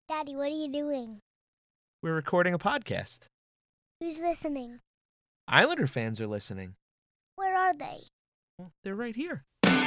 Daddy, what are you doing? We're recording a podcast. Who's listening? Islander fans are listening. Where are they? Well, they're right here.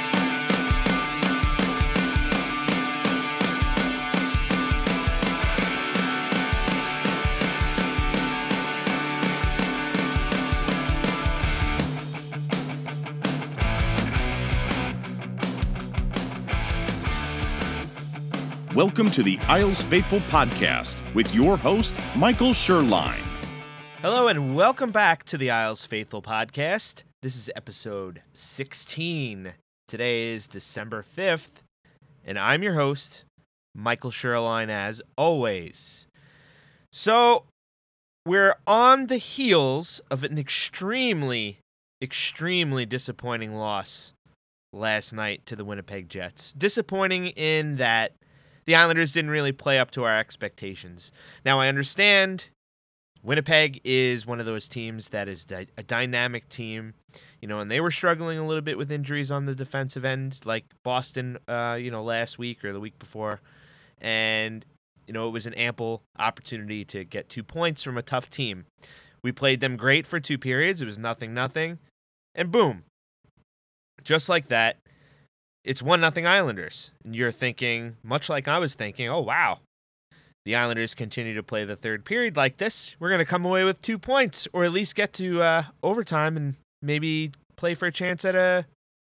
Welcome to the Isles Faithful Podcast with your host, Michael Sherline. Hello and welcome back to the Isles Faithful Podcast. This is episode 16. Today is December 5th, and I'm your host, Michael Sherline, as always. So, we're on the heels of an extremely disappointing loss last night to the Winnipeg Jets. Disappointing in that the Islanders didn't really play up to our expectations. Now, I understand Winnipeg is one of those teams that is a dynamic team, and they were struggling a little bit with injuries on the defensive end, like Boston, last week or the week before. And, it was an ample opportunity to get 2 points from a tough team. We played them great for 2 periods. It was 0-0. And boom, just like that, it's 1-0 Islanders. And you're thinking, much like I was thinking, oh, wow, the Islanders continue to play the third period like this. We're going to come away with 2 points, or at least get to overtime and maybe play for a chance at a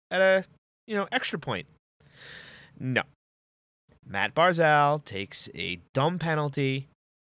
extra point. No. Matt Barzal takes a dumb penalty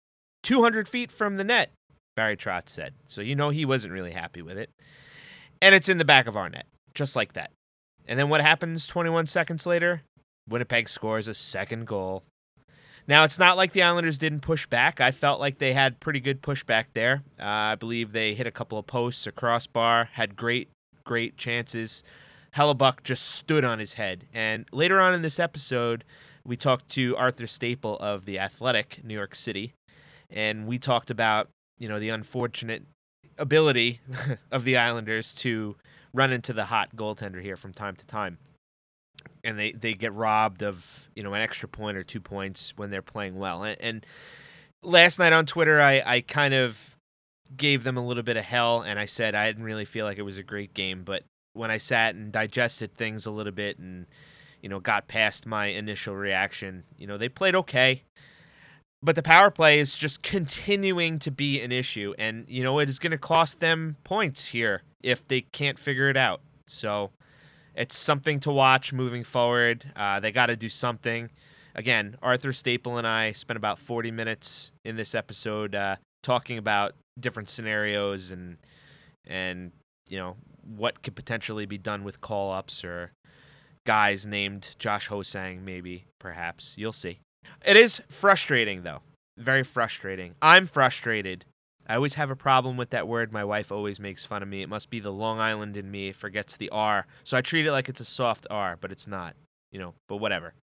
200 feet from the net, Barry Trotz said. So he wasn't really happy with it. And it's in the back of our net, just like that. And then what happens 21 seconds later? Winnipeg scores a second goal. Now, it's not like the Islanders didn't push back. I felt like they had pretty good pushback there. I believe they hit a couple of posts, a crossbar, had great chances. Hellebuck just stood on his head. And later on in this episode, we talked to Arthur Staple of The Athletic, New York City, and we talked about, the unfortunate ability of the Islanders to run into the hot goaltender here from time to time. And they get robbed of, an extra point or 2 points when they're playing well. And last night on Twitter, I kind of gave them a little bit of hell, and I said I didn't really feel like it was a great game. But when I sat and digested things a little bit and, got past my initial reaction, they played okay. But the power play is just continuing to be an issue. And, it is going to cost them points here if they can't figure it out. So it's something to watch moving forward. They got to do something. Again, Arthur Staple and I spent about 40 minutes in this episode talking about different scenarios and what could potentially be done with call-ups or guys named Josh Hosang, maybe, perhaps. You'll see. It is frustrating, though. Very frustrating. I'm frustrated. I always have a problem with that word. My wife always makes fun of me. It must be the Long Island in me. It forgets the R. So I treat it like it's a soft R, but it's not. But whatever.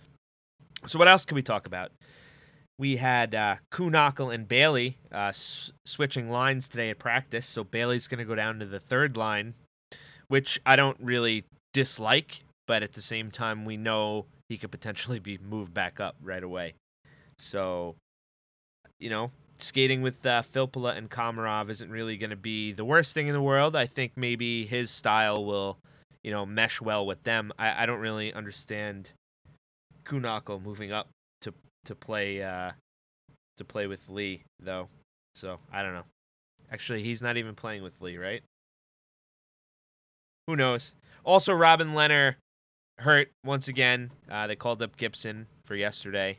So what else can we talk about? We had Kühnhackl and Bailey switching lines today at practice. So Bailey's going to go down to the third line, which I don't really dislike. But at the same time, we know he could potentially be moved back up right away. So, skating with Filppula and Komarov isn't really going to be the worst thing in the world. I think maybe his style will, mesh well with them. I don't really understand Kühnhackl moving up to play with Lee, though. So, I don't know. Actually, he's not even playing with Lee, right? Who knows? Also, Robin Lehner hurt once again. They called up Gibson for yesterday.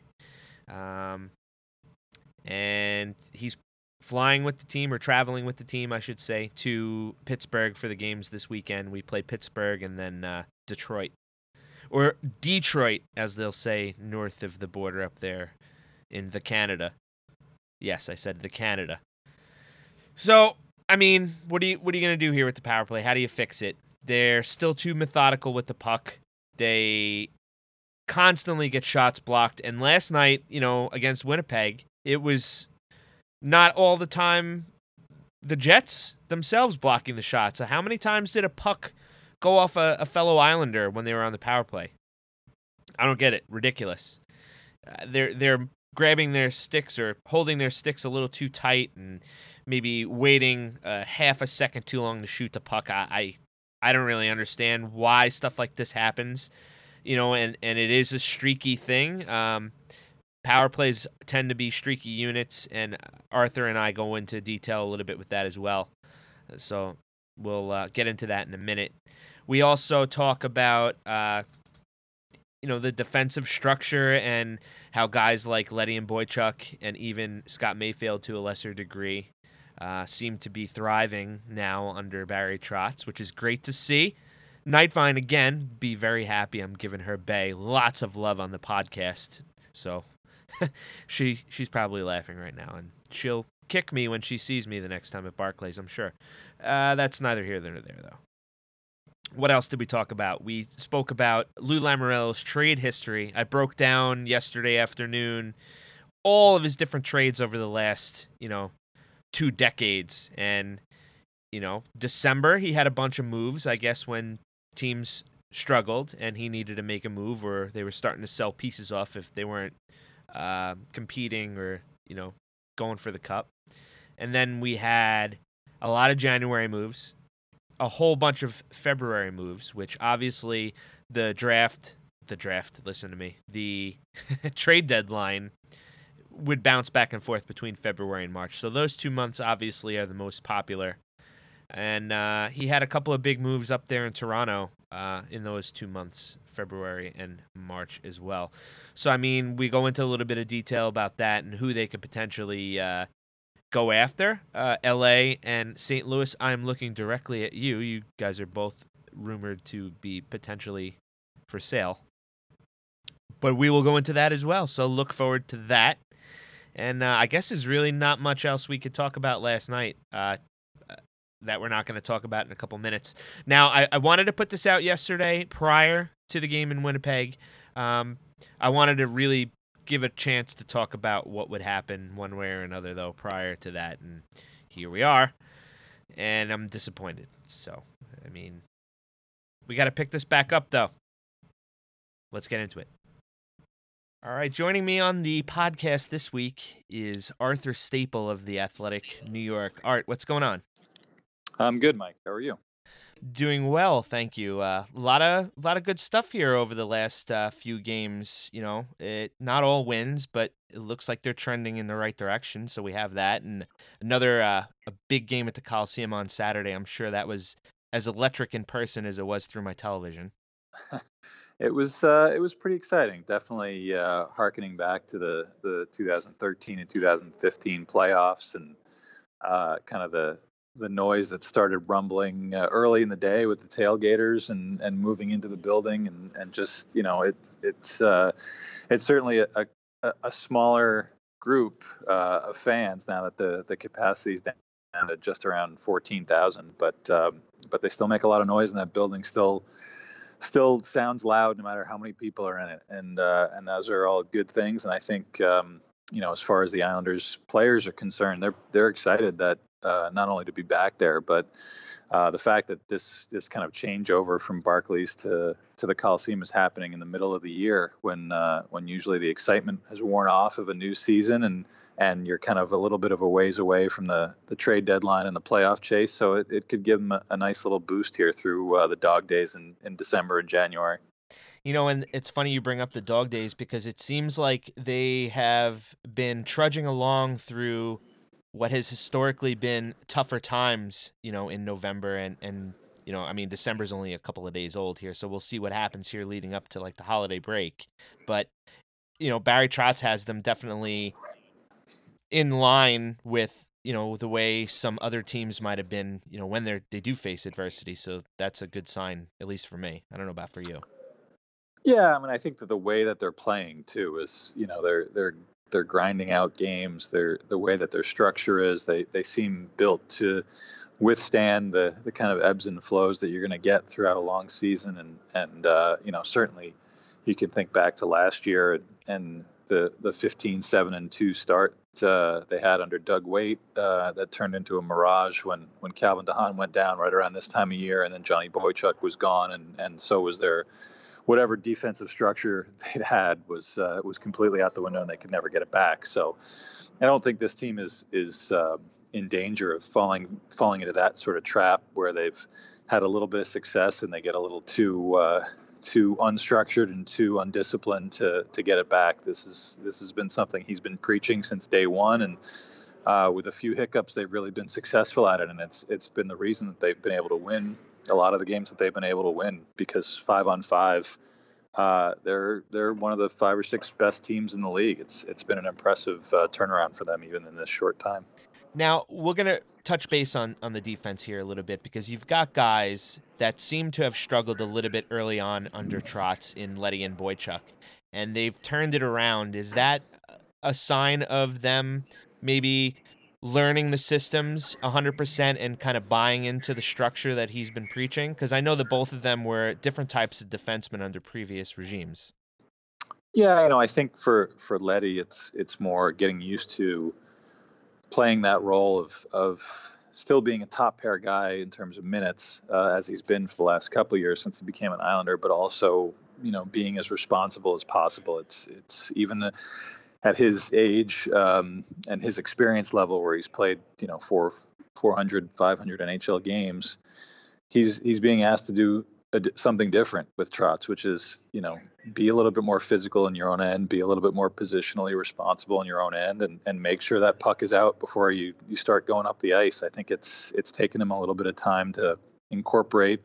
And he's flying with the team, or traveling with the team, I should say, to Pittsburgh for the games this weekend. We play Pittsburgh and then Detroit. Or Detroit, as they'll say, north of the border up there in the Canada. Yes, I said the Canada. So, I mean, what are you going to do here with the power play? How do you fix it? They're still too methodical with the puck. They constantly get shots blocked. And last night, against Winnipeg, it was not all the time the Jets themselves blocking the shots. So how many times did a puck go off a fellow Islander when they were on the power play? I don't get it. Ridiculous. They're grabbing their sticks or holding their sticks a little too tight and maybe waiting half a second too long to shoot the puck. I don't really understand why stuff like this happens, and it is a streaky thing. Power plays tend to be streaky units, and Arthur and I go into detail a little bit with that as well. So we'll get into that in a minute. We also talk about, the defensive structure and how guys like Letty and Boychuk and even Scott Mayfield to a lesser degree seem to be thriving now under Barry Trotz, which is great to see. Nightvine, again, be very happy I'm giving her Bay lots of love on the podcast. So she's probably laughing right now, and she'll kick me when she sees me the next time at Barclays, I'm sure. That's neither here nor there, though. What else did we talk about? We spoke about Lou Lamoriello's trade history. I broke down yesterday afternoon all of his different trades over the last, 2 decades. And, December, he had a bunch of moves, I guess, when teams struggled and he needed to make a move, or they were starting to sell pieces off if they weren't competing or, going for the cup. And then we had a lot of January moves, a whole bunch of February moves, which obviously the trade deadline would bounce back and forth between February and March. So those 2 months obviously are the most popular. And he had a couple of big moves up there in Toronto in those 2 months, February and March as well. So, we go into a little bit of detail about that and who they could potentially go after. L.A. and St. Louis, I'm looking directly at you. You guys are both rumored to be potentially for sale. But we will go into that as well, so look forward to that. And I guess there's really not much else we could talk about last night that we're not going to talk about in a couple minutes. Now, I wanted to put this out yesterday prior to the game in Winnipeg. I wanted to really give a chance to talk about what would happen one way or another, though, prior to that. And here we are. And I'm disappointed. So, we got to pick this back up, though. Let's get into it. All right, joining me on the podcast this week is Arthur Staple of The Athletic New York. Art, what's going on? I'm good, Mike. How are you? Doing well, thank you. A lot of good stuff here over the last few games. Not all wins, but it looks like they're trending in the right direction. So we have that, and another a big game at the Coliseum on Saturday. I'm sure that was as electric in person as it was through my television. It was pretty exciting. Definitely hearkening back to the 2013 and 2015 playoffs and kind of the noise that started rumbling early in the day with the tailgaters and moving into the building and just it's certainly a smaller group of fans now that the capacity is down to just around 14,000, but they still make a lot of noise, and that building still sounds loud no matter how many people are in it, and those are all good things. And I think as far as the Islanders players are concerned, they're excited that not only to be back there, but the fact that this kind of changeover from Barclays to the Coliseum is happening in the middle of the year when usually the excitement has worn off of a new season and you're kind of a little bit of a ways away from the trade deadline and the playoff chase. So it could give them a nice little boost here through the dog days in December and January. And it's funny you bring up the dog days because it seems like they have been trudging along through what has historically been tougher times, in November and December's only a couple of days old here, so we'll see what happens here leading up to the holiday break. But, Barry Trotz has them definitely in line with, the way some other teams might have been, when they do face adversity. So that's a good sign, at least for me. I don't know about for you. Yeah, I think that the way that they're playing too is, they're grinding out games. The way that their structure is, they seem built to withstand the kind of ebbs and flows that you're going to get throughout a long season. And certainly you can think back to last year and the 15-7-2 start they had under Doug Waite that turned into a mirage when Calvin DeHaan went down right around this time of year, and then Johnny Boychuk was gone, and so was their whatever defensive structure they'd had was completely out the window, and they could never get it back. So I don't think this team is in danger of falling into that sort of trap where they've had a little bit of success and they get a little too unstructured and too undisciplined to get it back. This has been something he's been preaching since day one, and with a few hiccups, they've really been successful at it, and it's been the reason that they've been able to win a lot of the games that they've been able to win, because 5-on-5, they're one of the 5 or 6 best teams in the league. It's been an impressive turnaround for them even in this short time. Now, we're going to touch base on the defense here a little bit, because you've got guys that seem to have struggled a little bit early on under Trotz in Leddy and Boychuk, and they've turned it around. Is that a sign of them maybe learning the systems 100% and kind of buying into the structure that he's been preaching? Because I know that both of them were different types of defensemen under previous regimes. Yeah, I think for Leddy, it's more getting used to playing that role of still being a top pair guy in terms of minutes, as he's been for the last couple of years since he became an Islander, but also, being as responsible as possible. It's even at his age and his experience level, where he's played, 400, 500 NHL games, he's being asked to do something different with Trotz, which is, be a little bit more physical in your own end, be a little bit more positionally responsible in your own end, and make sure that puck is out before you start going up the ice. I think it's taken him a little bit of time to incorporate,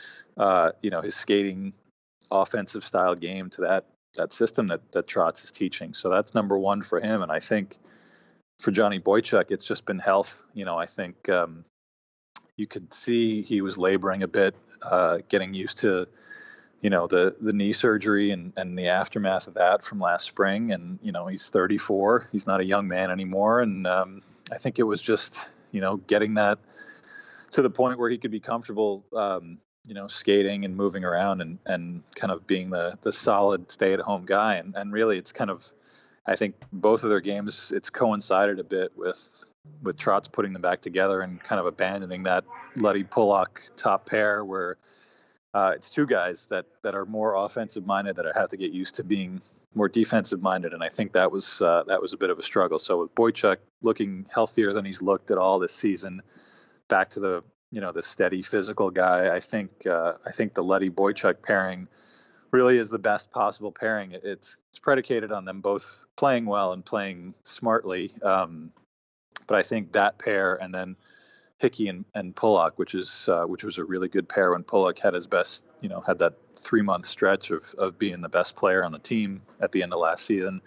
his skating offensive style game to that system that Trotz is teaching. So that's number one for him. And I think for Johnny Boychuk, it's just been health. I think you could see he was laboring a bit, getting used to, the knee surgery and the aftermath of that from last spring. And, he's 34. He's not a young man anymore. And I think it was just, getting that to the point where he could be comfortable, skating and moving around and kind of being the solid stay-at-home guy. And really, it's kind of, I think both of their games, it's coincided a bit with Trotz putting them back together and kind of abandoning that Leddy Pulock top pair, where it's two guys that are more offensive minded, that have to get used to being more defensive minded. And I think that was a bit of a struggle. So with Boychuk looking healthier than he's looked at all this season, back to the steady physical guy, I think the Leddy Boychuk pairing really is the best possible pairing. It's predicated on them both playing well and playing smartly. But I think that pair, and then Hickey and Pulock, which was a really good pair when Pulock had his best, had that 3-month stretch of being the best player on the team at the end of last season.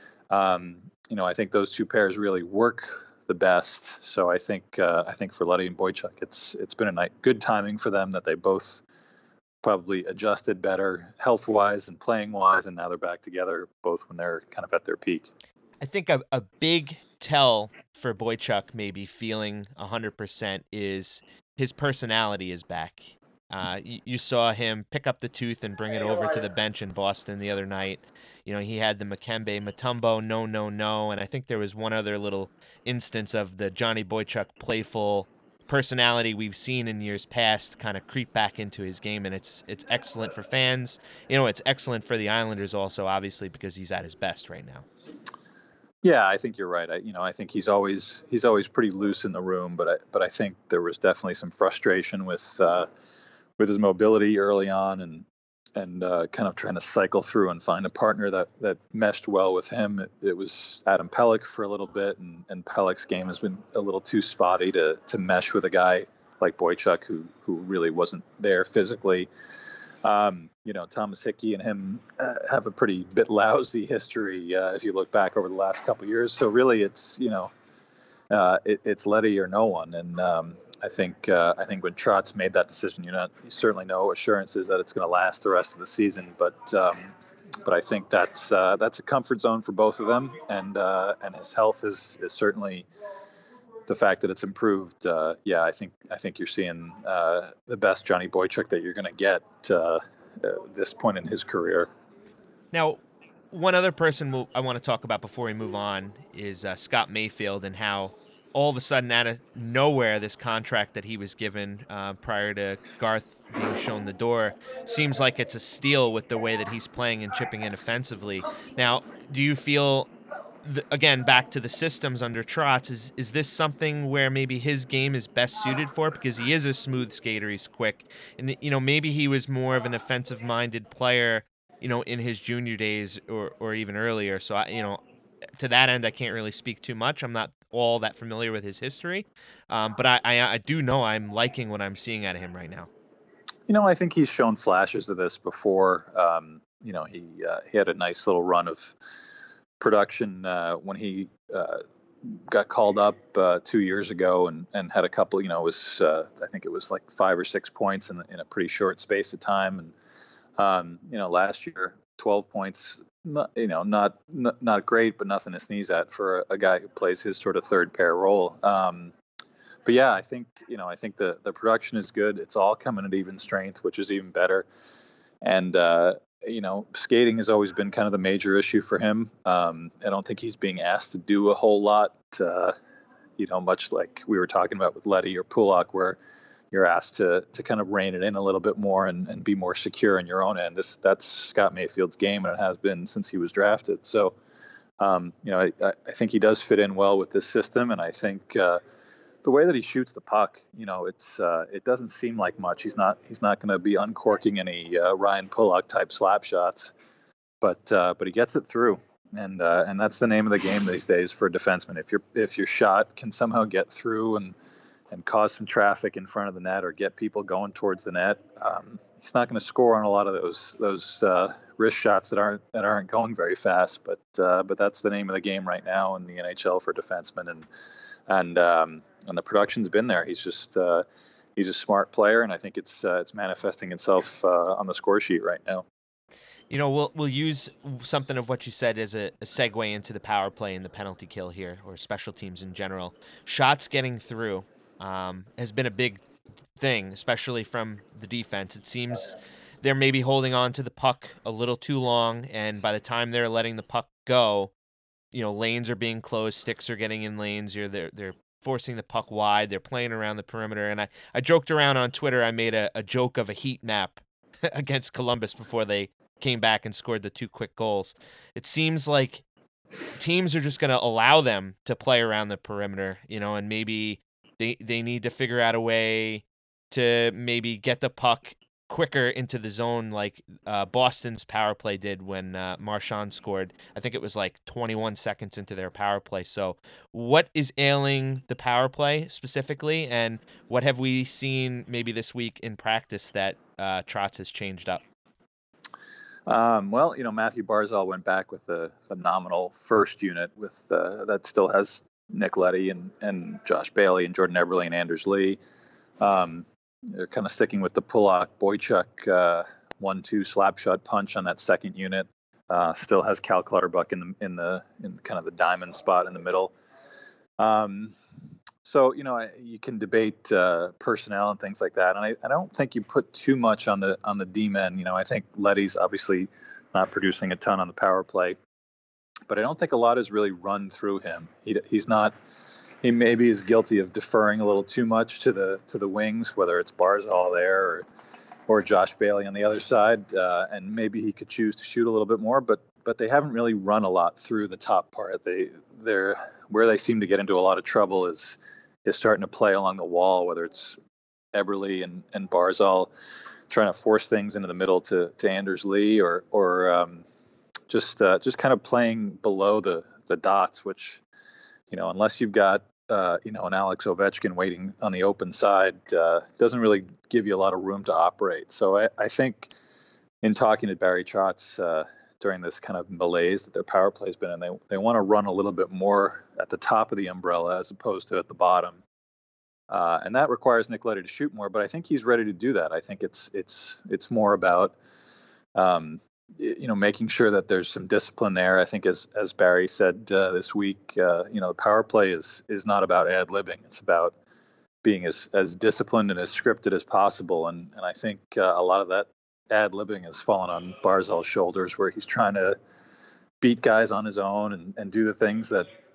I think those two pairs really work the best. So I think for Leddy and Boychuk, it's been good timing for them, that they both probably adjusted better health-wise and playing-wise, and now they're back together, both when they're kind of at their peak. I think a big tell for Boychuk maybe feeling 100% is his personality is back. You saw him pick up the tooth and bring it over to the bench in Boston the other night. He had the Makembe Mutombo, no, and I think there was one other little instance of the Johnny Boychuk playful personality we've seen in years past kind of creep back into his game, and it's excellent for fans. It's excellent for the Islanders also, obviously, because he's at his best right now. Yeah, I think you're right. I think he's always pretty loose in the room, but I think there was definitely some frustration with his mobility early on, and kind of trying to cycle through and find a partner that meshed well with him. It was Adam Pelech for a little bit, and Pelech's game has been a little too spotty to mesh with a guy like Boychuk, who really wasn't there physically. Thomas Hickey and him have a pretty bit lousy history if you look back over the last couple of years. So really, it's it's Leddy or no one. And I think when Trotz made that decision, you certainly no assurances that it's going to last the rest of the season. But I think that's a comfort zone for both of them, and his health is certainly the fact that it's improved. I think you're seeing the best Johnny Boychuk that you're going to get at this point in his career. Now, one other person I want to talk about before we move on is Scott Mayfield, and how all of a sudden, out of nowhere, this contract that he was given prior to Garth being shown the door seems like it's a steal with the way that he's playing and chipping in offensively. Now, do you feel, again, back to the systems under Trotz, is this something where maybe his game is best suited for it because he is a smooth skater, he's quick, and maybe he was more of an offensive-minded player, in his junior days or even earlier. So to that end, I can't really speak too much. I'm not all that familiar with his history, but I do know I'm liking what I'm seeing out of him right now. I think he's shown flashes of this before. He had a nice little run of production when he got called up 2 years ago and had a couple. I think it was like 5 or 6 points in a pretty short space of time. And last year 12 points. Not great, but nothing to sneeze at for a guy who plays his sort of third pair role. But yeah, I think the production is good. It's all coming at even strength, which is even better. And skating has always been kind of the major issue for him. I don't think he's being asked to do a whole lot. Much like we were talking about with Leddy or Pulock, where you're asked to kind of rein it in a little bit more and be more secure in your own end. That's Scott Mayfield's game, and it has been since he was drafted. So, I think he does fit in well with this system, and I think the way that he shoots the puck, it doesn't seem like much. He's not going to be uncorking any Ryan Pulock type slap shots, but he gets it through, and that's the name of the game these days for a defenseman. If your shot can somehow get through and cause some traffic in front of the net or get people going towards the net, he's not going to score on a lot of those wrist shots that aren't going very fast. But that's the name of the game right now in the NHL for defensemen, and the production's been there. He's a smart player, and I think it's manifesting itself on the score sheet right now. We'll use something of what you said as a segue into the power play and the penalty kill here, or special teams in general. Shots getting through has been a big thing, especially from the defense. It seems they're maybe holding on to the puck a little too long, and by the time they're letting the puck go, lanes are being closed, sticks are getting in lanes, they're forcing the puck wide, they're playing around the perimeter. And I joked around on Twitter, I made a joke of a heat map against Columbus before they came back and scored the 2 quick goals. It seems like teams are just going to allow them to play around the perimeter, and maybe they need to figure out a way to maybe get the puck quicker into the zone, like Boston's power play did when Marchand scored. I think it was like 21 seconds into their power play. So what is ailing the power play specifically, and what have we seen maybe this week in practice that Trotz has changed up? Matthew Barzal went back with a phenomenal first unit with that still has Nick Leddy and Josh Bailey and Jordan Eberle and Anders Lee. They're kind of sticking with the Pulock Boychuk 1-2 slap shot punch on that second unit. Still has Cal Clutterbuck in kind of the diamond spot in the middle. So you can debate personnel and things like that, and I don't think you put too much on the D-men. I think Leddy's obviously not producing a ton on the power play, but I don't think a lot has really run through him. He's not. He maybe is guilty of deferring a little too much to the wings, whether it's Barzal there or Josh Bailey on the other side, and maybe he could choose to shoot a little bit more, but they haven't really run a lot through the top part. They're where they seem to get into a lot of trouble is starting to play along the wall, whether it's Eberle and Barzal trying to force things into the middle to Anders Lee or just kind of playing below the dots, which unless you've got an Alex Ovechkin waiting on the open side, doesn't really give you a lot of room to operate. So I think in talking to Barry Trotz during this kind of malaise that their power play has been in, they want to run a little bit more at the top of the umbrella as opposed to at the bottom. And that requires Nick Leddy to shoot more, but I think he's ready to do that. I think it's more about making sure that there's some discipline there. I think as Barry said this week, the power play is not about ad-libbing. It's about being as disciplined and as scripted as possible. And I think a lot of that ad-libbing has fallen on Barzal's shoulders, where he's trying to beat guys on his own and do the things that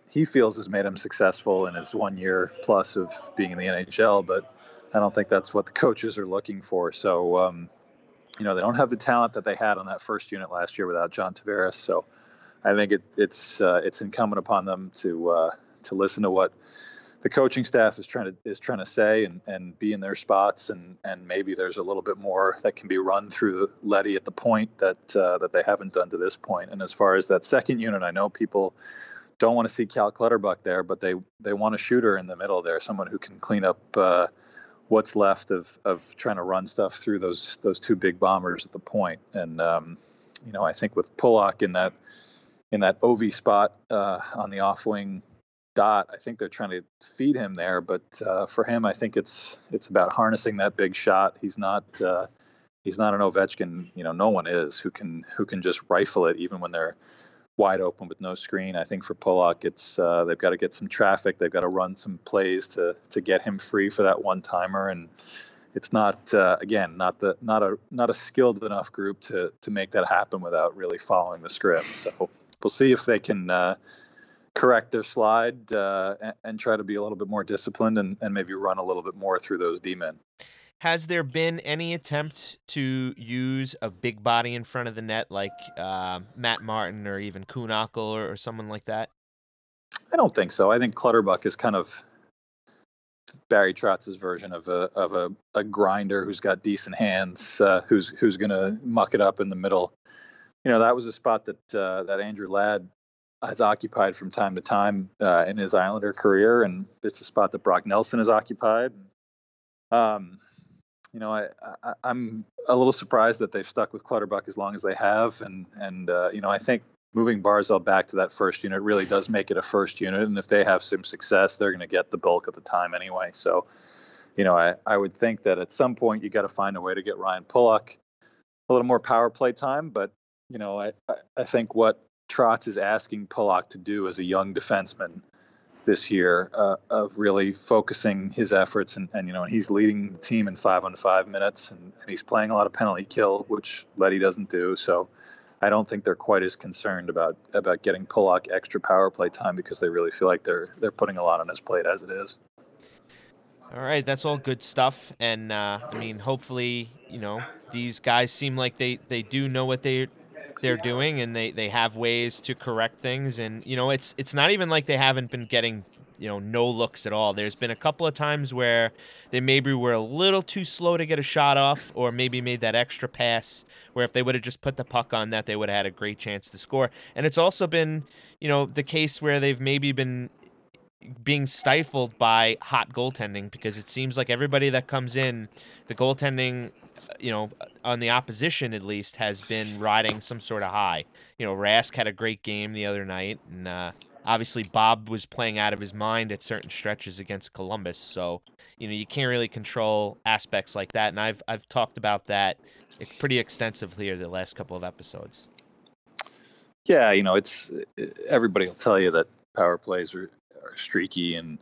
he feels has made him successful in his 1 year plus of being in the NHL, but I don't think that's what the coaches are looking for. So, they don't have the talent that they had on that first unit last year without John Tavares. So I think it's incumbent upon them to listen to what the coaching staff is trying to say and be in their spots, and maybe there's a little bit more that can be run through Leddy at the point that they haven't done to this point. And as far as that second unit, I know people don't want to see Cal Clutterbuck there, but they want a shooter in the middle there, someone who can clean up what's left of trying to run stuff through those two big bombers at the point. And I think with Pulock in that OV spot on the off wing dot, I think they're trying to feed him there, but for him, I think it's about harnessing that big shot. He's not an Ovechkin, no one is who can just rifle it even when they're wide open with no screen. I think for Pulock, it's they've got to get some traffic, they've got to run some plays to get him free for that one timer, and it's not a skilled enough group to make that happen without really following the script. So we'll see if they can correct their slide and try to be a little bit more disciplined and maybe run a little bit more through those D-men. Has there been any attempt to use a big body in front of the net like Matt Martin or even Kuhnhackl or someone like that? I don't think so. I think Clutterbuck is kind of Barry Trotz's version of a grinder who's got decent hands, who's going to muck it up in the middle. That was a spot that Andrew Ladd has occupied from time to time in his Islander career, and it's a spot that Brock Nelson has occupied. I'm a little surprised that they've stuck with Clutterbuck as long as they have, and I think moving Barzal back to that first unit really does make it a first unit, and if they have some success, they're going to get the bulk of the time anyway. So, I would think that at some point you got to find a way to get Ryan Pulock a little more power play time, but I think what Trotz is asking Pulock to do as a young defenseman this year, of really focusing his efforts, and he's leading the team in 5-on-5 minutes, and he's playing a lot of penalty kill, which Leddy doesn't do. So I don't think they're quite as concerned about getting Pulock extra power play time, because they really feel like they're putting a lot on his plate as it is. All right, that's all good stuff, and hopefully, these guys seem like they do know what they're doing, and they have ways to correct things, and it's not even like they haven't been getting no looks at all. There's been a couple of times where they maybe were a little too slow to get a shot off, or maybe made that extra pass where if they would have just put the puck on that, they would have had a great chance to score. And it's also been the case where they've maybe been being stifled by hot goaltending, because it seems like everybody that comes in, the goaltending on the opposition at least, has been riding some sort of high. Rask had a great game the other night, and obviously Bob was playing out of his mind at certain stretches against Columbus. So, you can't really control aspects like that, and I've talked about that pretty extensively here the last couple of episodes. Yeah, it's everybody will tell you that power plays are streaky, and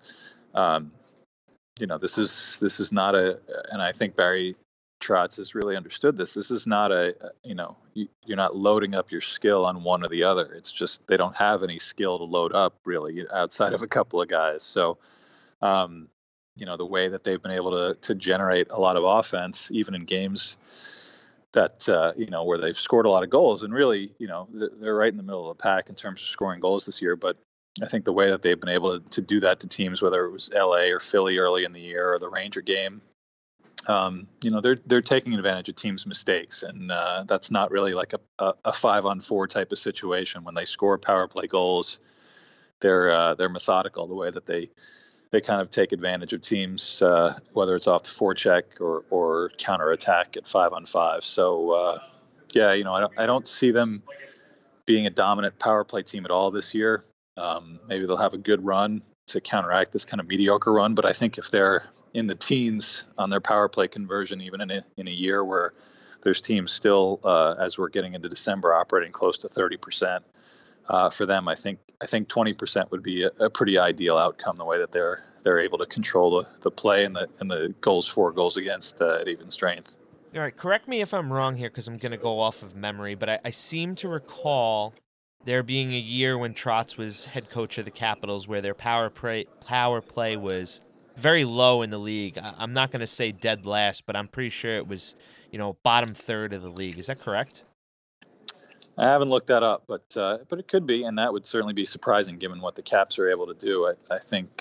this is not and I think Barry Trotz has really understood this. This is not you're not loading up your skill on one or the other. It's just they don't have any skill to load up really outside of a couple of guys. So, the way that they've been able to generate a lot of offense, even in games that, where they've scored a lot of goals, and really, they're right in the middle of the pack in terms of scoring goals this year. But I think the way that they've been able to do that to teams, whether it was LA or Philly early in the year, or the Ranger game, they're taking advantage of teams' mistakes, and that's not really like a 5-on-4 type of situation. When they score power play goals, they're methodical the way that they kind of take advantage of teams, whether it's off the forecheck or counterattack at 5-on-5. So I don't see them being a dominant power play team at all this year. Maybe they'll have a good run to counteract this kind of mediocre run, but I think if they're in the teens on their power play conversion, even in a year where there's teams still, as we're getting into December, operating close to 30%, for them, I think 20% would be a pretty ideal outcome, the way that they're able to control the play and the goals for, goals against at even strength. All right, correct me if I'm wrong here, because I'm going to go off of memory, but I seem to recall there being a year when Trotz was head coach of the Capitals where their power play was very low in the league. I'm not going to say dead last, but I'm pretty sure it was, bottom third of the league. Is that correct? I haven't looked that up, but it could be, and that would certainly be surprising given what the Caps are able to do. I think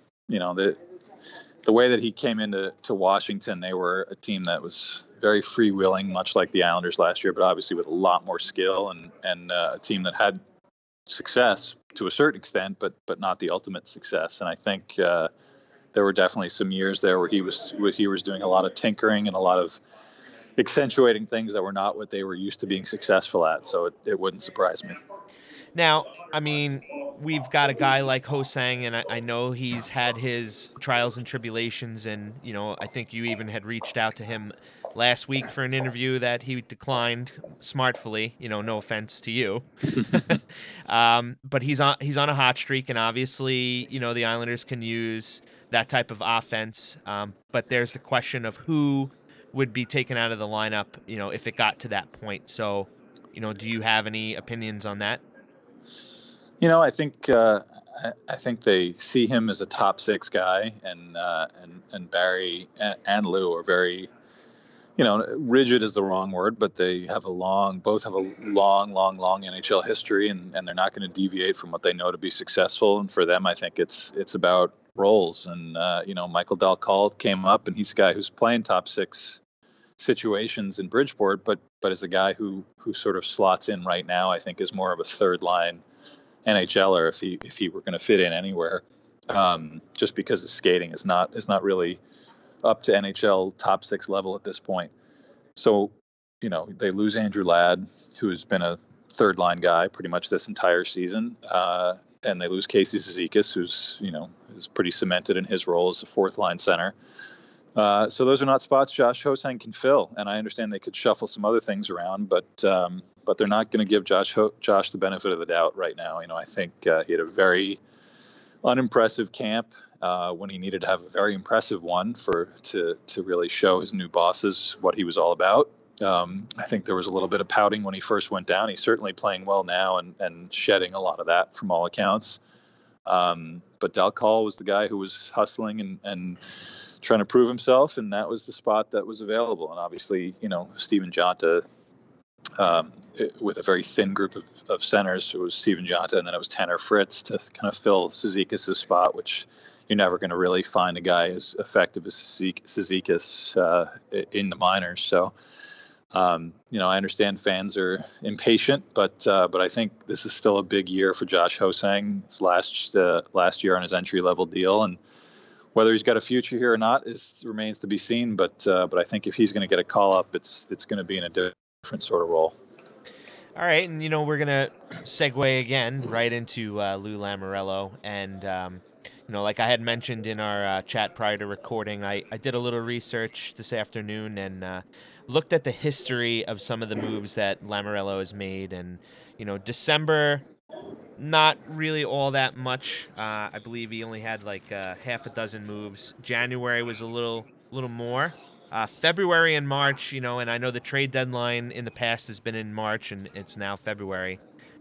the way that he came into Washington, they were a team that was very freewheeling, much like the Islanders last year, but obviously with a lot more skill and a team that had success to a certain extent, but not the ultimate success. And I think there were definitely some years there where he was doing a lot of tinkering and a lot of accentuating things that were not what they were used to being successful at. So it wouldn't surprise me. Now, I mean, we've got a guy like Ho-Sang, and I know he's had his trials and tribulations, and, I think you even had reached out to him last week for an interview that he declined smartfully, no offense to you. But he's on a hot streak, and obviously, the Islanders can use that type of offense. But there's the question of who would be taken out of the lineup, if it got to that point. So, do you have any opinions on that? I think they see him as a top six guy, and Barry and Lou are very, rigid is the wrong word, but they have both have a long NHL history, and they're not going to deviate from what they know to be successful. And for them, I think it's about roles. And Michael Dal Colle came up, and he's a guy who's playing top six situations in Bridgeport, but is a guy who sort of slots in right now. I think is more of a third line NHLer if he were going to fit in anywhere, just because his skating is not really up to NHL top six level at this point. So, they lose Andrew Ladd, who has been a third line guy pretty much this entire season, and they lose Casey Cizikas, who's is pretty cemented in his role as a fourth line center. So those are not spots Josh Ho-Sang can fill, and I understand they could shuffle some other things around, but they're not going to give Josh the benefit of the doubt right now. I think he had a very unimpressive camp when he needed to have a very impressive one to really show his new bosses what he was all about. I think there was a little bit of pouting when he first went down. He's certainly playing well now and shedding a lot of that from all accounts. But Dal Colle was the guy who was hustling and trying to prove himself, and that was the spot that was available. And obviously, Steven Jonta, with a very thin group of centers, it was Steven Jonta, and then it was Tanner Fritz to kind of fill Cizikas' spot, which you're never going to really find a guy as effective as Cizikas in the minors. So, I understand fans are impatient, but I think this is still a big year for Josh Ho-Sang. It's last year on his entry-level deal, and whether he's got a future here or not remains to be seen. But I think if he's going to get a call up, it's going to be in a different sort of role. All right, and we're going to segue again right into Lou Lamoriello. And, like I had mentioned in our chat prior to recording, I did a little research this afternoon and looked at the history of some of the moves that Lamoriello has made. And, December, not really all that much. I believe he only had like half a dozen moves. January was a little more. February and March, and I know the trade deadline in the past has been in March, and it's now February.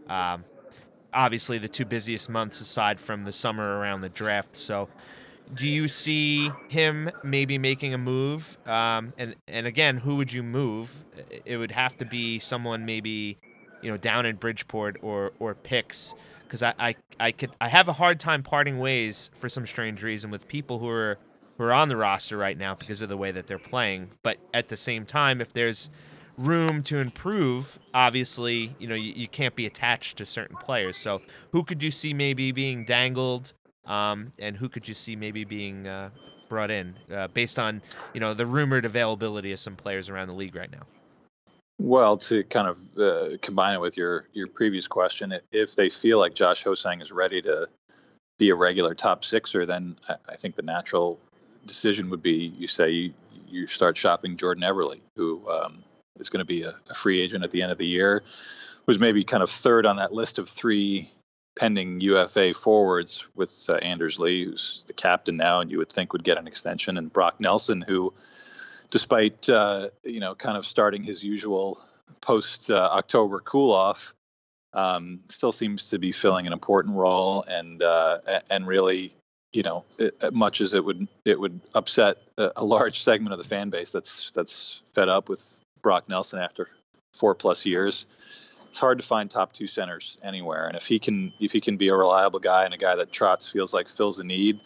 Obviously, the two busiest months aside from the summer around the draft. So, do you see him maybe making a move? And again, who would you move? It would have to be someone maybe, down in Bridgeport or Picks, because I have a hard time parting ways for some strange reason with people who are on the roster right now because of the way that they're playing. But at the same time, if there's room to improve, obviously, you can't be attached to certain players. So who could you see maybe being dangled, and who could you see maybe being brought in based on, the rumored availability of some players around the league right now? Well, to kind of combine it with your previous question, if they feel like Josh Ho-Sang is ready to be a regular top sixer, then I think the natural decision would be you start shopping Jordan Eberle, who is going to be a free agent at the end of the year, who's maybe kind of third on that list of three pending UFA forwards with Anders Lee, who's the captain now, and you would think would get an extension, and Brock Nelson, who, despite kind of starting his usual post October cool off, Still seems to be filling an important role, and really, much as it would upset a large segment of the fan base that's fed up with Brock Nelson after 4+ years. It's hard to find top 2 centers anywhere, and if he can be a reliable guy and a guy that Trotz feels like fills a need,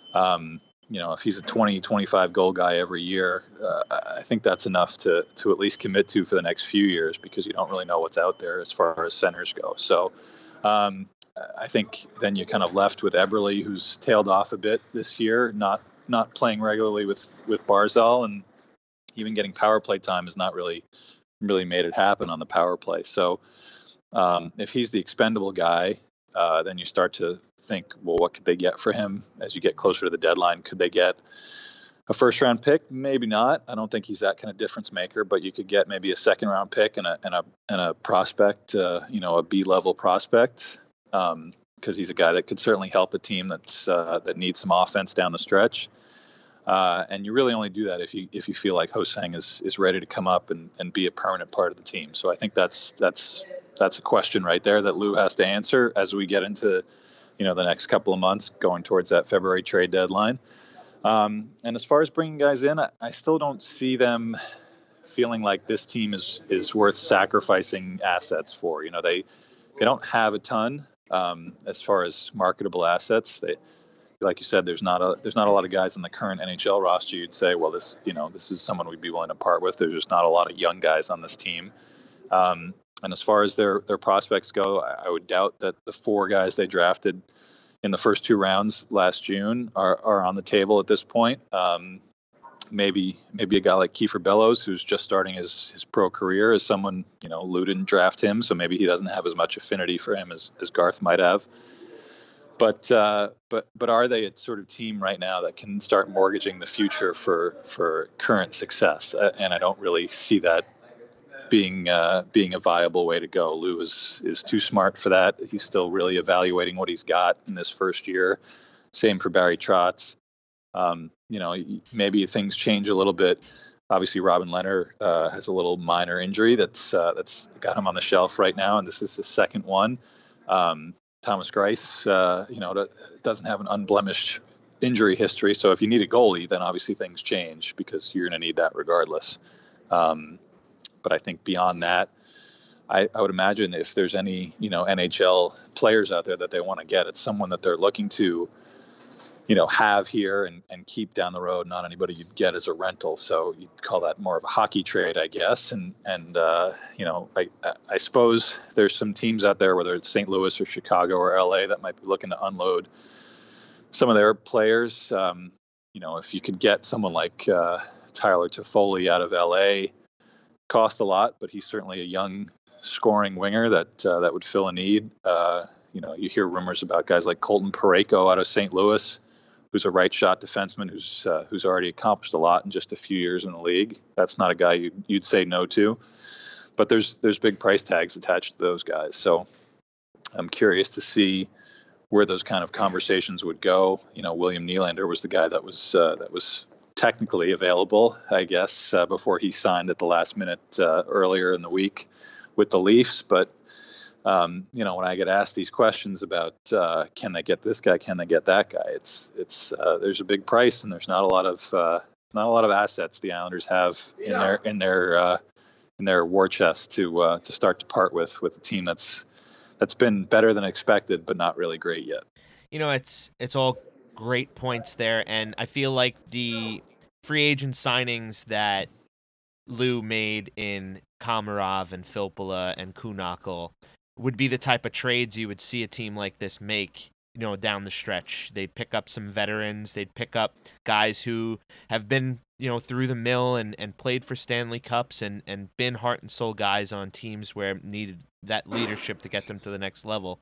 if he's a 20-25 goal guy every year, I think that's enough to at least commit to for the next few years, because you don't really know what's out there as far as centers go. So I think then you're kind of left with Eberle, who's tailed off a bit this year, not playing regularly with Barzal, and even getting power play time has not really made it happen on the power play. So if he's the expendable guy, then you start to think, well, what could they get for him as you get closer to the deadline? Could they get a first-round pick? Maybe not. I don't think he's that kind of difference maker, but you could get maybe a second-round pick and a prospect, a B-level prospect, because he's a guy that could certainly help a team that needs some offense down the stretch. And you really only do that if you feel like Ho-Sang is ready to come up and be a permanent part of the team. So I think that's a question right there that Lou has to answer as we get into the next couple of months going towards that February trade deadline. And as far as bringing guys in, I still don't see them feeling like this team is worth sacrificing assets for. They don't have a ton as far as marketable assets. Like you said, there's not a lot of guys in the current NHL roster you'd say, well, this is someone we'd be willing to part with. There's just not a lot of young guys on this team. And as far as their prospects go, I would doubt that the 4 guys they drafted in the first 2 rounds last June are on the table at this point. Maybe a guy like Kiefer Bellows, who's just starting his pro career, is someone, Lou didn't draft him, so maybe he doesn't have as much affinity for him as Garth might have. But are they a sort of team right now that can start mortgaging the future for current success? And I don't really see that being a viable way to go. Lou is too smart for that. He's still really evaluating what he's got in this first year. Same for Barry Trotz. Maybe things change a little bit. Obviously, Robin Lehner has a little minor injury that's got him on the shelf right now, and this is his second one. Thomas Greiss, doesn't have an unblemished injury history. So if you need a goalie, then obviously things change, because you're going to need that regardless. But I think beyond that, I would imagine if there's any, NHL players out there that they want to get, it's someone that they're looking to, have here and keep down the road, not anybody you'd get as a rental. So you'd call that more of a hockey trade, I guess. And I suppose there's some teams out there, whether it's St. Louis or Chicago or LA, that might be looking to unload some of their players. If you could get someone like Tyler Toffoli out of LA, cost a lot, but he's certainly a young scoring winger that would fill a need. You hear rumors about guys like Colton Parayko out of St. Louis, who's a right shot defenseman who's already accomplished a lot in just a few years in the league. That's not a guy you'd say no to, but there's big price tags attached to those guys. So I'm curious to see where those kind of conversations would go. William Nylander was the guy that was technically available, I guess, before he signed at the last minute earlier in the week with the Leafs. But when I get asked these questions about can they get this guy, can they get that guy, it's there's a big price, and there's not a lot of assets the Islanders have in their war chest to start to part with a team that's been better than expected, but not really great yet. It's all great points there, and I feel like the free agent signings that Lou made in Komarov and Filppula and Kuhnhackl would be the type of trades you would see a team like this make, down the stretch. They'd pick up some veterans. They'd pick up guys who have been, through the mill and played for Stanley Cups and been heart and soul guys on teams where needed that leadership to get them to the next level.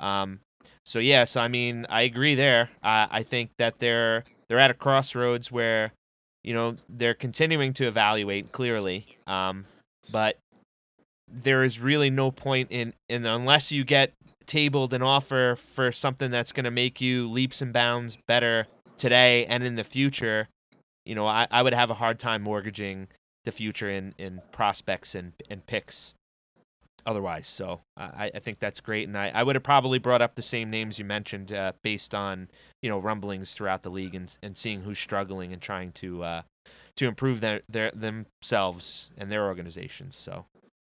So I mean, I agree there. I think that they're at a crossroads where, they're continuing to evaluate clearly, but there is really no point in unless you get tabled an offer for something that's going to make you leaps and bounds better today and in the future. I would have a hard time mortgaging the future in prospects and picks. otherwise. So I think that's great, and I would have probably brought up the same names you mentioned based on rumblings throughout the league and seeing who's struggling and trying to improve their themselves and their organizations. So,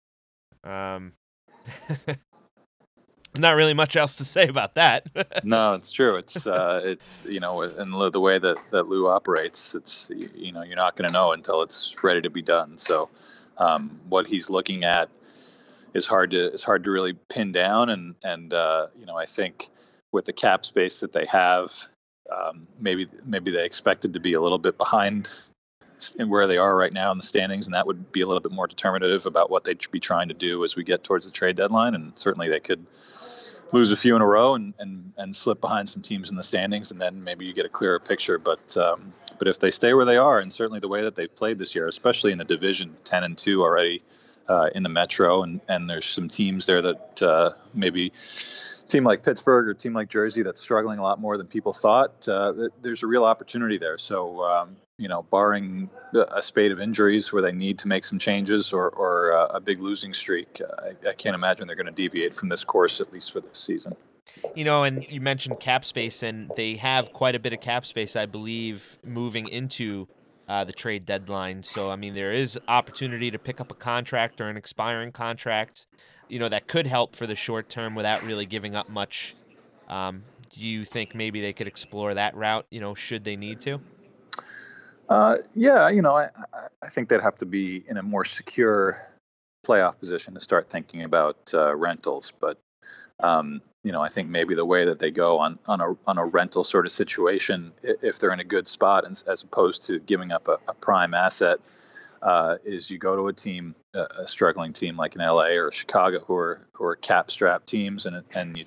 not really much else to say about that. No, it's true. It's and the way that Lou operates, it's you're not going to know until it's ready to be done. So what he's looking at is hard to really pin down, and I think with the cap space that they have, maybe they expected to be a little bit behind in where they are right now in the standings, and that would be a little bit more determinative about what they'd be trying to do as we get towards the trade deadline. And certainly they could lose a few in a row and slip behind some teams in the standings, and then maybe you get a clearer picture. But if they stay where they are, and certainly the way that they've played this year, especially in the division, 10-2 already in the Metro, and there's some teams there that maybe a team like Pittsburgh or a team like Jersey that's struggling a lot more than people thought. There's a real opportunity there. So barring a spate of injuries where they need to make some changes or a big losing streak, I can't imagine they're going to deviate from this course, at least for this season. And you mentioned cap space, and they have quite a bit of cap space, I believe, moving into the trade deadline. So, I mean, there is opportunity to pick up a contract or an expiring contract, that could help for the short term without really giving up much. Do you think maybe they could explore that route, should they need to? I think they'd have to be in a more secure playoff position to start thinking about rentals. But I think maybe the way that they go on a rental sort of situation, if they're in a good spot, as opposed to giving up a prime asset, is you go to a team, a struggling team like in LA or Chicago, who are cap strapped teams, and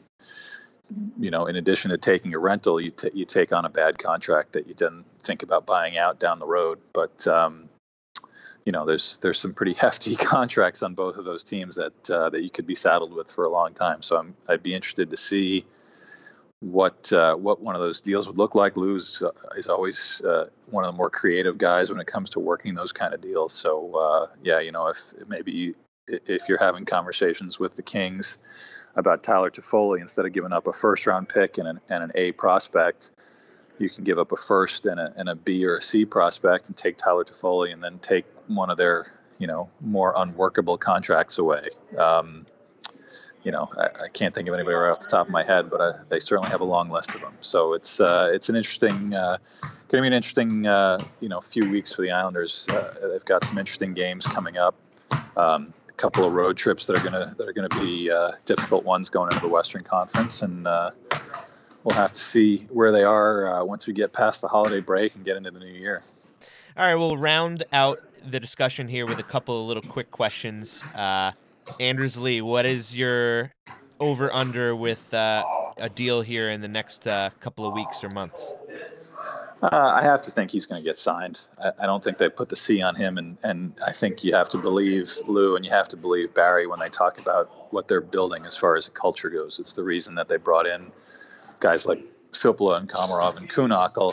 in addition to taking a rental, you take on a bad contract that you didn't think about buying out down the road. But there's some pretty hefty contracts on both of those teams that you could be saddled with for a long time. So I'd be interested to see what one of those deals would look like. Lou is always one of the more creative guys when it comes to working those kind of deals. So if you're having conversations with the Kings about Tyler Toffoli, instead of giving up a first-round pick and an A prospect, you can give up a first and a B or a C prospect and take Tyler Toffoli, and then take one of their more unworkable contracts away. I can't think of anybody right off the top of my head, but they certainly have a long list of them. So it's an interesting, going to be an interesting few weeks for the Islanders. They've got some interesting games coming up. Couple of road trips that are going to be difficult ones going into the Western Conference, and we'll have to see where they are once we get past the holiday break and get into the new year. All right, we'll round out the discussion here with a couple of little quick questions. Anders Lee, what is your over/under with a deal here in the next couple of weeks or months? I have to think he's going to get signed. I don't think they put the C on him, and I think you have to believe Lou and you have to believe Barry when they talk about what they're building as far as a culture goes. It's the reason that they brought in guys like Filppula and Komarov and Kuhnhackl,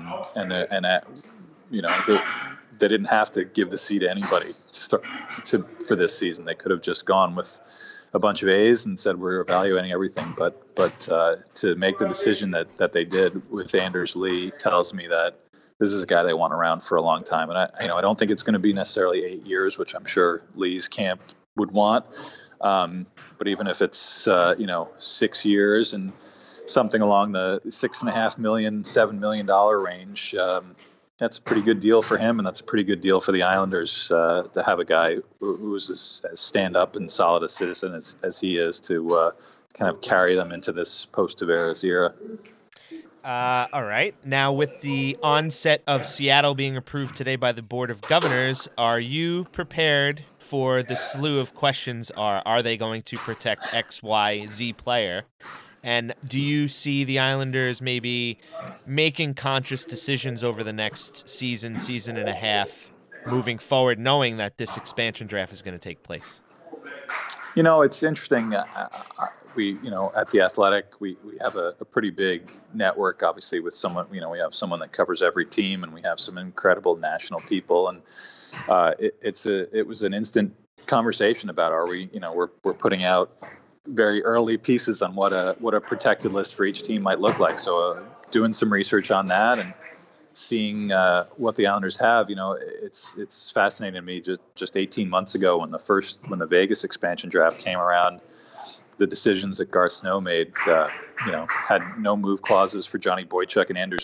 they didn't have to give the C to anybody for this season. They could have just gone with a bunch of A's and said we're evaluating everything, but to make the decision that they did with Anders Lee tells me that this is a guy they want around for a long time. And I don't think it's going to be necessarily 8 years, which I'm sure Lee's camp would want. But even if it's 6 years and something along the $6.5 million, $7 million range, that's a pretty good deal for him, and that's a pretty good deal for the Islanders to have a guy who is as stand-up and solid a citizen as he is to kind of carry them into this post-Tavares era. All right. Now, with the onset of Seattle being approved today by the Board of Governors, are you prepared for the slew of questions? Are they going to protect X, Y, Z player? And do you see the Islanders maybe making conscious decisions over the next season and a half moving forward, knowing that this expansion draft is going to take place? It's interesting. We, at The Athletic, we have a pretty big network, obviously, with someone, we have someone that covers every team, and we have some incredible national people. And it was an instant conversation about, are we, we're putting out very early pieces on what a protected list for each team might look like. So doing some research on that and seeing what the Islanders have, it's fascinating to me. Just 18 months ago, when the Vegas expansion draft came around, the decisions that Garth Snow made, had no move clauses for Johnny Boychuk and Andrew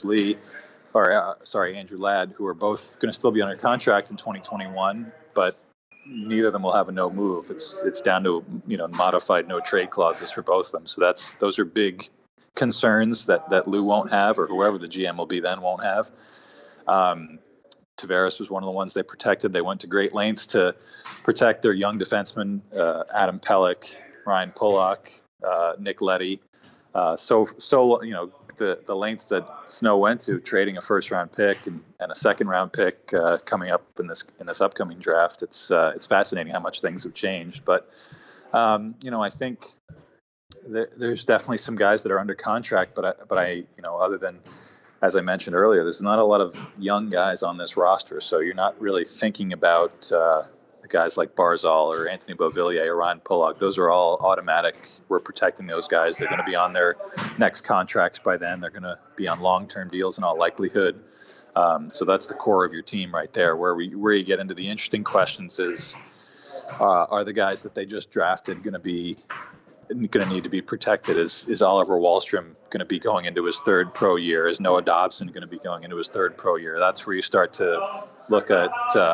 Ladd, who are both going to still be under contract in 2021, but neither of them will have a no move. It's down to modified no trade clauses for both of them. So those are big concerns that Lou won't have, or whoever the GM will be then won't have. Tavares was one of the ones they protected. They went to great lengths to protect their young defensemen, Adam Pelech, Ryan Pulock, Nick Leddy. The lengths that Snow went to, trading a first round pick and a second round pick coming up in this upcoming draft. It's fascinating how much things have changed. But I think there's definitely some guys that are under contract, but I other than, as I mentioned earlier, there's not a lot of young guys on this roster, so you're not really thinking about guys like Barzal or Anthony Beauvillier or Ryan Pulock. Those are all automatic. We're protecting those guys. They're going to be on their next contracts by then. They're going to be on long-term deals in all likelihood. So that's the core of your team right there. Where you get into the interesting questions is, are the guys that they just drafted going to need to be protected? Is Oliver Wahlstrom going to be going into his third pro year? Is Noah Dobson going to be going into his third pro year? That's where you start to look at,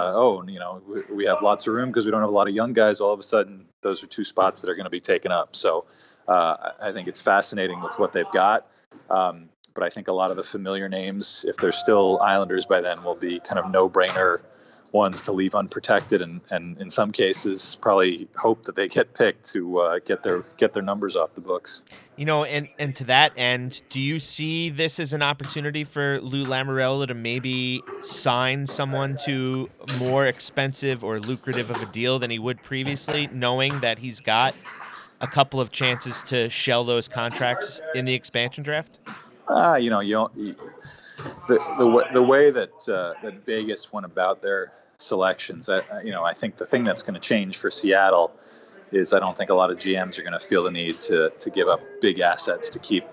we have lots of room because we don't have a lot of young guys. All of a sudden, those are two spots that are going to be taken up. So I think it's fascinating with what they've got. But I think a lot of the familiar names, if they're still Islanders by then, will be kind of no-brainer ones to leave unprotected, and in some cases probably hope that they get picked to get their numbers off the books. And to that end, do you see this as an opportunity for Lou Lamoriello to maybe sign someone to more expensive or lucrative of a deal than he would previously, knowing that he's got a couple of chances to shell those contracts in the expansion draft? The way that Vegas went about their selections, I think the thing that's going to change for Seattle is I don't think a lot of GMs are going to feel the need to give up big assets to keep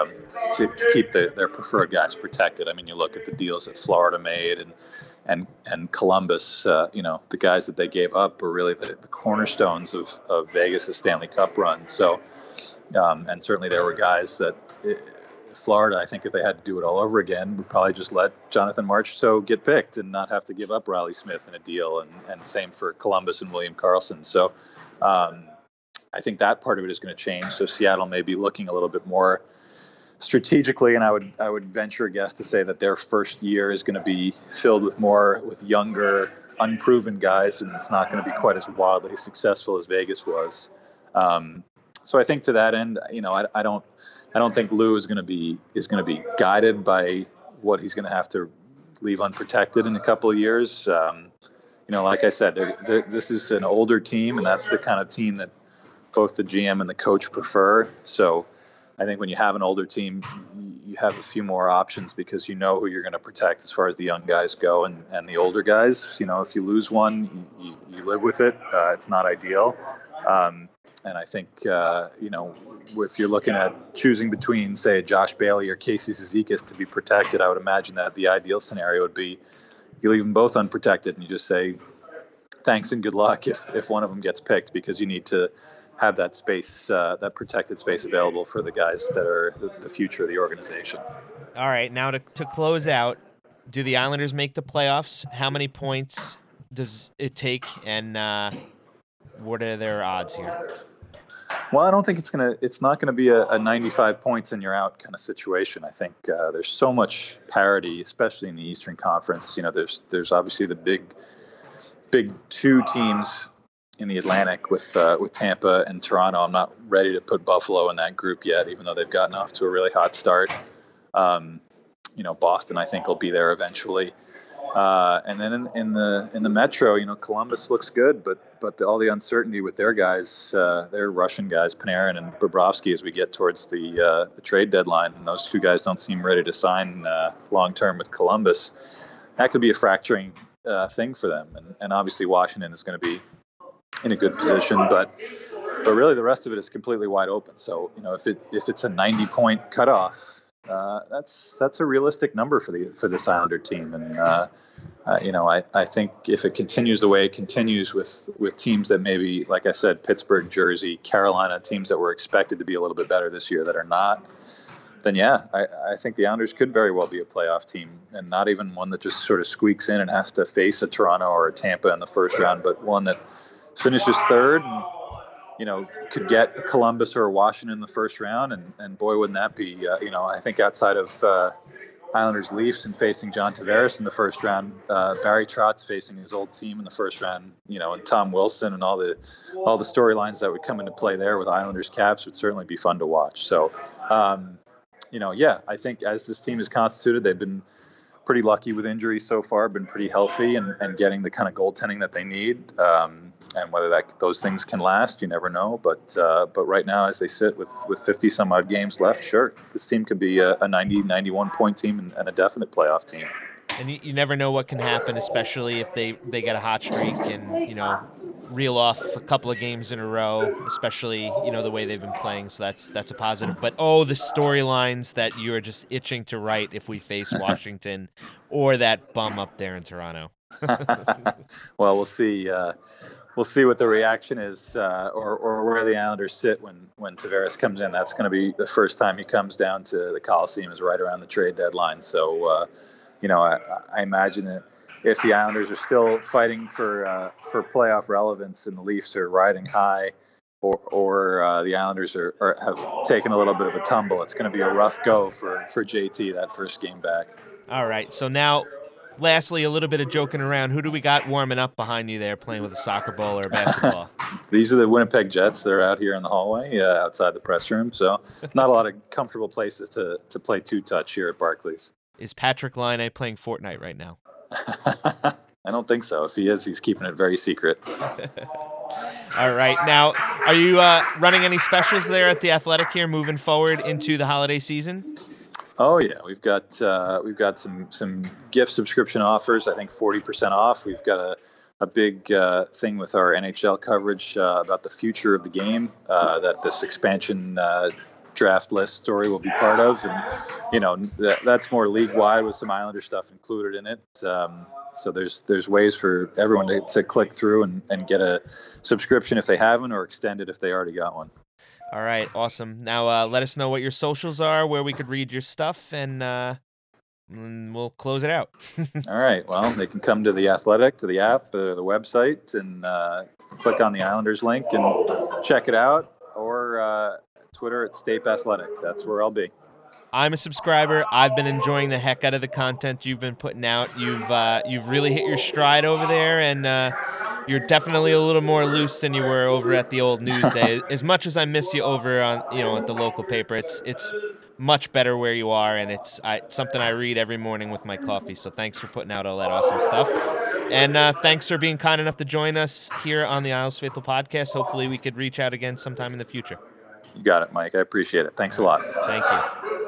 their preferred guys protected. I mean, you look at the deals that Florida made and Columbus. The guys that they gave up were really the cornerstones of Vegas' Stanley Cup run. So, and certainly there were guys that. Florida, I think if they had to do it all over again, would probably just let Jonathan Marchessault get picked and not have to give up Riley Smith in a deal, and same for Columbus and William Karlsson. So I think that part of it is going to change. So Seattle may be looking a little bit more strategically, and I would venture a guess to say that their first year is going to be filled with younger, unproven guys, and it's not going to be quite as wildly successful as Vegas was. So I think to that end, I don't think Lou is going to be guided by what he's going to have to leave unprotected in a couple of years. Like I said, this is an older team, and that's the kind of team that both the GM and the coach prefer. So I think when you have an older team, you have a few more options because you know who you're going to protect as far as the young guys go and the older guys. If you lose one, you live with it. It's not ideal. And I think, if you're looking at choosing between, say, Josh Bailey or Casey Cizikas to be protected, I would imagine that the ideal scenario would be you leave them both unprotected and you just say thanks and good luck if one of them gets picked, because you need to have that space, that protected space available for the guys that are the future of the organization. All right, now to close out, do the Islanders make the playoffs? How many points does it take, and what are their odds here? Well, I don't think it's not gonna be a 95 points and you're out kind of situation. I think there's so much parity, especially in the Eastern Conference. There's obviously the big two teams in the Atlantic with Tampa and Toronto. I'm not ready to put Buffalo in that group yet, even though they've gotten off to a really hot start. Boston, I think, will be there eventually. And then in the Metro, Columbus looks good, but all the uncertainty with their guys, their Russian guys, Panarin and Bobrovsky, as we get towards the trade deadline, and those two guys don't seem ready to sign long term with Columbus. That could be a fracturing thing for them, and obviously Washington is going to be in a good position, but really the rest of it is completely wide open. So if it's a 90-point cutoff, that's a realistic number for this Islander team. And I think if it continues the way it continues with teams that maybe, like I said, Pittsburgh, Jersey, Carolina, teams that were expected to be a little bit better this year that are not, then I think the Islanders could very well be a playoff team, and not even one that just sort of squeaks in and has to face a Toronto or a Tampa in the first round, but one that finishes third and could get Columbus or Washington in the first round, and boy, wouldn't that be, I think outside of Islanders Leafs and facing John Tavares in the first round, Barry Trotz facing his old team in the first round, and Tom Wilson and all the storylines that would come into play there with Islanders Caps would certainly be fun to watch. So, I think as this team is constituted, they've been pretty lucky with injuries so far, been pretty healthy and getting the kind of goaltending that they need. And whether those things can last, you never know. But right now, as they sit with 50 some odd games left, sure, this team could be a 90, 91 point team and a definite playoff team. And you never know what can happen, especially if they get a hot streak and, reel off a couple of games in a row, especially, the way they've been playing. So that's a positive. But, the storylines that you're just itching to write if we face Washington or that bum up there in Toronto. Well, we'll see. We'll see what the reaction is or where the Islanders sit when Tavares comes in. That's going to be the first time he comes down to the Coliseum is right around the trade deadline. So, I imagine that if the Islanders are still fighting for playoff relevance and the Leafs are riding high, or the Islanders have taken a little bit of a tumble, it's going to be a rough go for JT that first game back. All right. So now, lastly, a little bit of joking around. Who do we got warming up behind you there playing with a soccer ball or a basketball? These are the Winnipeg Jets. They're out here in the hallway outside the press room. So not a lot of comfortable places to play two-touch here at Barclays. Is Patrick Laine playing Fortnite right now? I don't think so. If he is, he's keeping it very secret. All right. Now, are you running any specials there at The Athletic here moving forward into the holiday season? Oh yeah, we've got some gift subscription offers. I think 40% off. We've got a big thing with our NHL coverage about the future of the game that this expansion draft list story will be part of, and that's more league wide with some Islander stuff included in it. So there's ways for everyone to click through and get a subscription if they haven't, or extend it if they already got one. All right, awesome. Now let us know what your socials are, where we could read your stuff, and we'll close it out. All right. Well, they can come to The Athletic, to the app, the website, and click on the Islanders link and check it out, or Twitter at Stape Athletic. That's where I'll be. I'm a subscriber. I've been enjoying the heck out of the content you've been putting out. You've really hit your stride over there, and you're definitely a little more loose than you were over at the old Newsday. As much as I miss you over on at the local paper, it's much better where you are, and it's something I read every morning with my coffee. So thanks for putting out all that awesome stuff, and thanks for being kind enough to join us here on the Isles Faithful podcast. Hopefully, we could reach out again sometime in the future. You got it, Mike. I appreciate it. Thanks a lot. Thank you.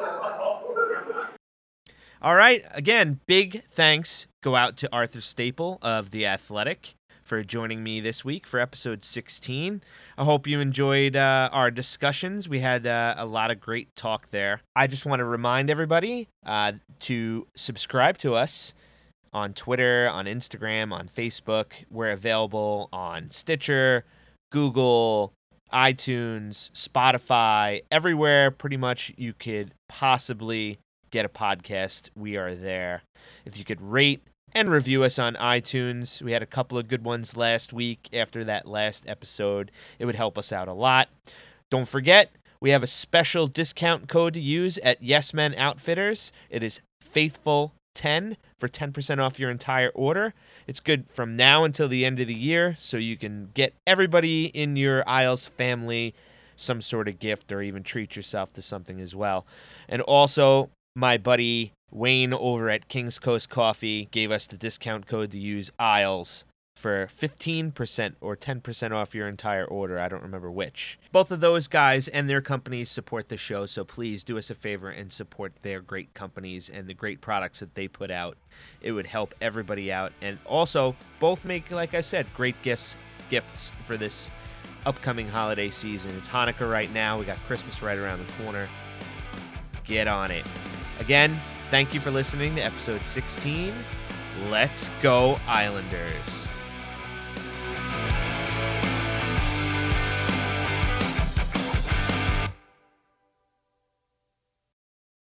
All right. Again, big thanks go out to Arthur Staple of The Athletic for joining me this week for episode 16. I hope you enjoyed our discussions. We had a lot of great talk there. I just want to remind everybody to subscribe to us on Twitter, on Instagram, on Facebook. We're available on Stitcher, Google, iTunes, Spotify, everywhere pretty much you could possibly get a podcast. We are there. If you could rate and review us on iTunes. We had a couple of good ones last week after that last episode. It would help us out a lot. Don't forget, we have a special discount code to use at Yes Men Outfitters. It is Faithful10 for 10% off your entire order. It's good from now until the end of the year, so you can get everybody in your Isles family some sort of gift, or even treat yourself to something as well. And also, my buddy Wayne over at King's Coast Coffee gave us the discount code to use, Isles, for 15% or 10% off your entire order. I don't remember which. Both of those guys and their companies support the show, so please do us a favor and support their great companies and the great products that they put out. It would help everybody out. And also, both make, like I said, great gifts gifts for this upcoming holiday season. It's Hanukkah right now. We got Christmas right around the corner. Get on it. Again, thank you for listening to episode 16. Let's go Islanders.